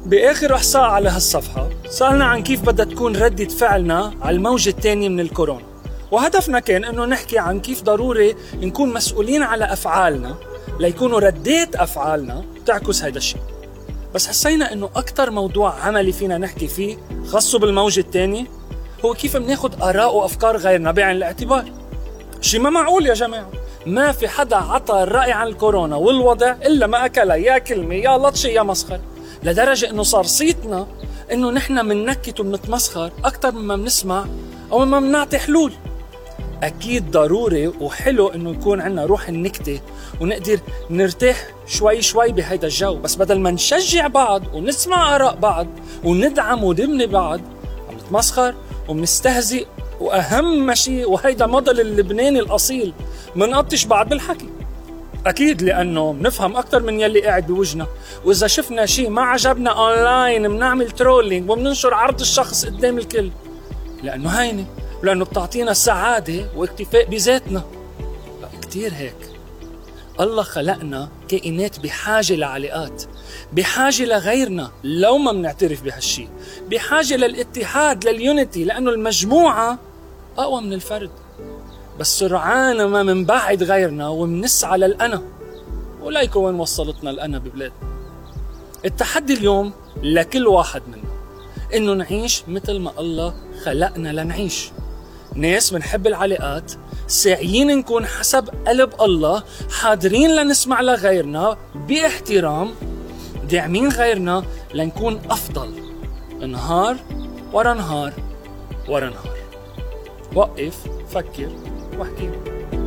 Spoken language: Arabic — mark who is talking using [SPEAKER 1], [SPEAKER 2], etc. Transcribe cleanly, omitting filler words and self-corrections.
[SPEAKER 1] بآخر إحصاء على هالصفحة سألنا عن كيف بدها تكون ردة فعلنا على الموجة الثانية من الكورونا، وهدفنا كان إنه نحكي عن كيف ضروري نكون مسؤولين على أفعالنا ليكونوا ردات أفعالنا تعكس هيدا الشيء. بس حسينا إنه أكتر موضوع عملي فينا نحكي فيه خاصه بالموجة الثانية هو كيف بناخد آراء وأفكار غيرنا بعين الاعتبار. شي ما معقول يا جماعة، ما في حدا عطى الرأي عن الكورونا والوضع إلا ما أكلها يا كلمة يا لطشة يا مسخر، لدرجة إنه صار صيتنا إنه نحن مننكت ومنتمسخر أكتر مما بنسمع أو مما بنعطي حلول. أكيد ضروري وحلو إنه يكون عنا روح النكتة ونقدر نرتاح شوي شوي بهيدا الجو، بس بدل ما نشجع بعض ونسمع آراء بعض وندعم ونبني بعض عم نتمسخر ومنستهزئ، وأهم شيء وهيدا موديل اللبناني الأصيل منقطش بعض بالحكي. أكيد لأنه منفهم أكتر من يلي قاعد بوجنا، وإذا شفنا شيء ما عجبنا أونلاين منعمل ترولينج ومننشر عرض الشخص قدام الكل، لأنه هينة ولأنه بتعطينا سعادة واكتفاء بذاتنا. كتير هيك الله خلقنا كائنات بحاجة لعلاقات، بحاجة لغيرنا لو ما منعترف بهالشي، بحاجة للاتحاد لليونيتي، لأنه المجموعة أقوى من الفرد. بس سرعان ما منبعد غيرنا ومنسعى للأنا، وليكو وين وصلتنا الأنا ببلاد. التحدي اليوم لكل واحد منا إنه نعيش مثل ما الله خلقنا لنعيش، ناس منحب العلاقات، ساعيين نكون حسب قلب الله، حاضرين لنسمع لغيرنا باحترام، داعمين غيرنا لنكون أفضل نهار ورا نهار ورا نهار. وقف، فكر واحكي.